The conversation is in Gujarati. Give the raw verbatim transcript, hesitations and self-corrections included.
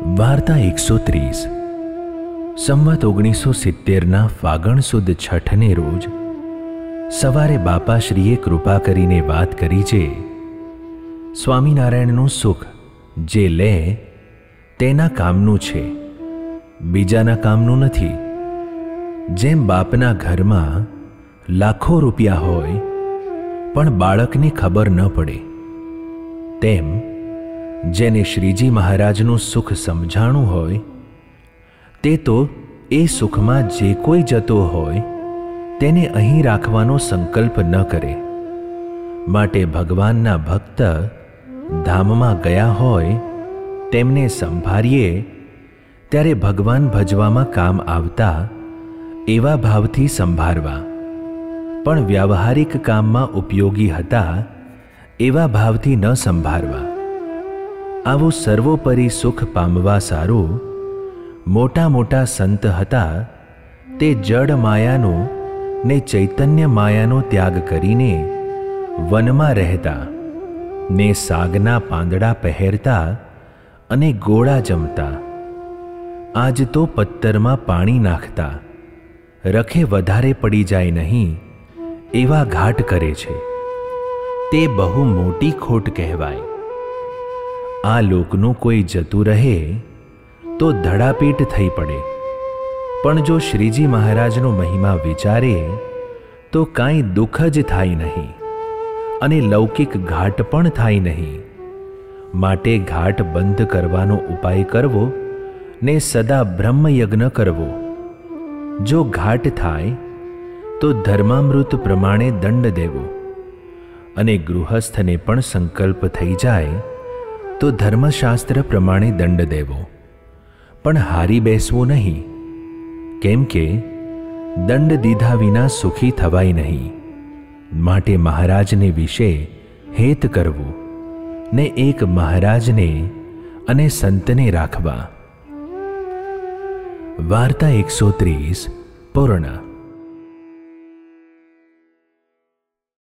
વાર્તા એકસો ત્રીસ. સંવત ઓગણીસો સિત્તેરના ફાગણ સુદ છઠને રોજ સવારે બાપાશ્રીએ કૃપા કરીને વાત કરી છે. સ્વામિનારાયણનું સુખ જે લે તેના કામનું છે, બીજાના કામનું નથી. જેમ બાપના ઘરમાં લાખો રૂપિયા હોય પણ બાળકને ખબર ન પડે, તેમ જેને શ્રીજી મહારાજનું સુખ સમજાણું હોય તે તો એ સુખમાં જે કોઈ જતો હોય તેને અહીં રાખવાનો સંકલ્પ ન કરે. માટે ભગવાનના ભક્ત ધામમાં ગયા હોય તેમને સંભાળીએ ત્યારે ભગવાન ભજવામાં કામ આવતા એવા ભાવથી સંભાળવા, પણ વ્યાવહારિક કામમાં ઉપયોગી હતા એવા ભાવથી ન સંભાળવા. આવું સર્વોપરી સુખ પામવા સારું મોટા મોટા સંત હતા તે જડ માયાનો ને ચૈતન્ય માયાનો ત્યાગ કરીને વનમાં રહેતા ને સાગના પાંદડા પહેરતા અને ગોળા જમતા. આજ તો પત્તરમાં પાણી નાખતા રખે વધારે પડી જાય નહીં એવા ઘાટ કરે છે. તે બહુ મોટી ખોટ કહેવાય. આ લોકનું કોઈ જતું રહે તો ધડાપીટ થઈ પડે, પણ જો શ્રીજી મહારાજનો મહિમા વિચારે તો કાંઈ દુઃખ જ થાય નહીં અને લૌકિક ઘાટ પણ થાય નહીં. માટે ઘાટ બંધ કરવાનો ઉપાય કરવો ને સદા બ્રહ્મયજ્ઞ કરવો. જો ઘાટ થાય તો ધર્મામૃત પ્રમાણે દંડ દેવો, અને ગૃહસ્થને પણ સંકલ્પ થઈ જાય તો ધર્મશાસ્ત્ર પ્રમાણે દંડ દેવો, પણ હારી બેસવું નહીં, કેમ કે દંડ દીધા વિના સુખી થવાય નહીં. માટે મહારાજને વિશે હેત કરવું ને એક મહારાજને અને સંતને રાખવા. વાર્તા એકસો ત્રીસ પૂર્ણ.